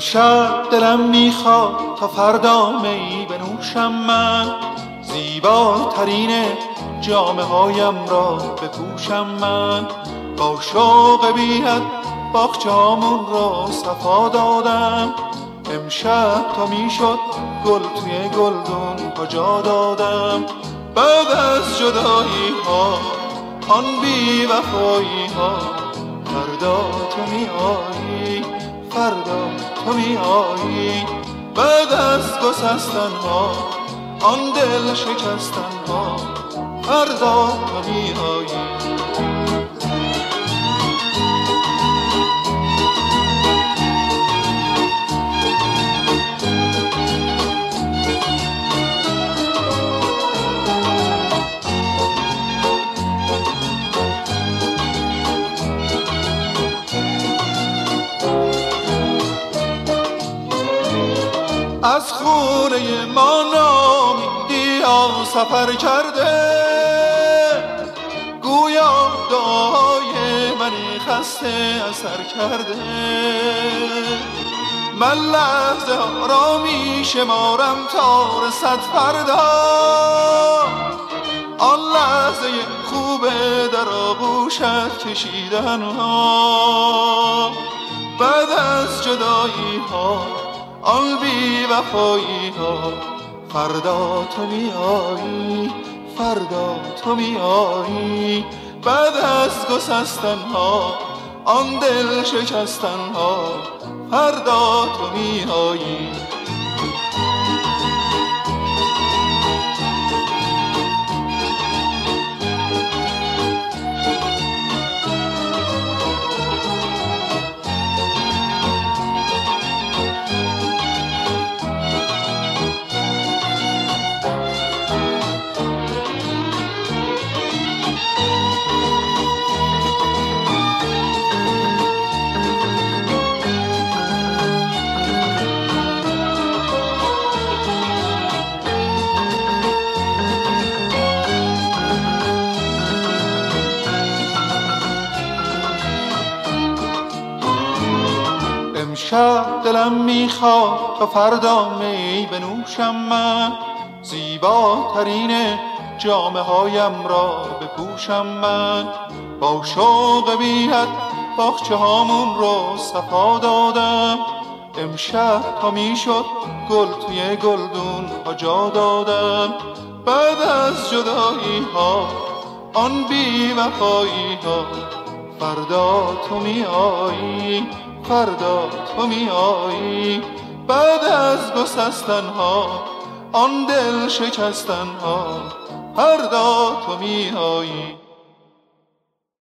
امشب دلم میخواد تا فردا می بنوشم من، زیباترین جامه هایم را بپوشم من. با شوق بی‌حد باغچه‌هامون را صفا دادم، امشب تا میشد گل توی گلدون ها جا دادم. بعد از جدایی ها آن بی وفایی ها، فردا تو می آیی، فردا تو می آیی. بعد از گسستن ها آن دل شکستن ها، فردا تو می آیی. از خونه ما نامیدی ها سفر کرده، گویا دعای منی خسته اثر کرده. من لحظه ها را می شمارم تا رسد فردا، آن لحظه خوبه در آغوشت کشیدن ها. بعد از جدایی ها آن بی وفایی ها، فردا تو می آیی، فردا تو می آیی. بعد از گسستن ها آن دل شکستن ها، فردا تو می آیی. امشب دلم میخواد تا فردا می بنوشم من، زیباترین جامه هایم را بپوشم من. با شوق بی‌حد باغچه هامون رو صفا دادم، امشب تا میشد گل توی گلدون ها جا دادم. بعد از جدایی ها آن بی وفایی ها، فردا تو می آیی، فردا تو می آیی. بعد از گسستن ها آن دل شکستن ها، فردا تو می آیی.